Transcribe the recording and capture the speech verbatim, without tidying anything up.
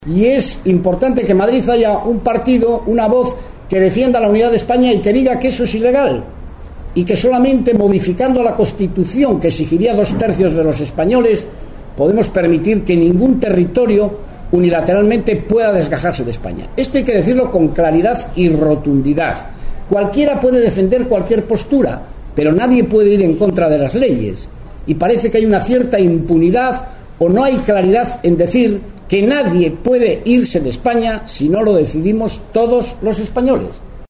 Y es importante que en Madrid haya un partido, una voz que defienda la unidad de España y que diga que eso es ilegal y que solamente modificando la Constitución, que exigiría dos tercios de los españoles, podemos permitir que ningún territorio unilateralmente pueda desgajarse de España. Esto hay que decirlo con claridad y rotundidad. Cualquiera puede defender cualquier postura, pero nadie puede ir en contra de las leyes. Y parece que hay una cierta impunidad o no hay claridad en decir que nadie puede irse de España si no lo decidimos todos los españoles.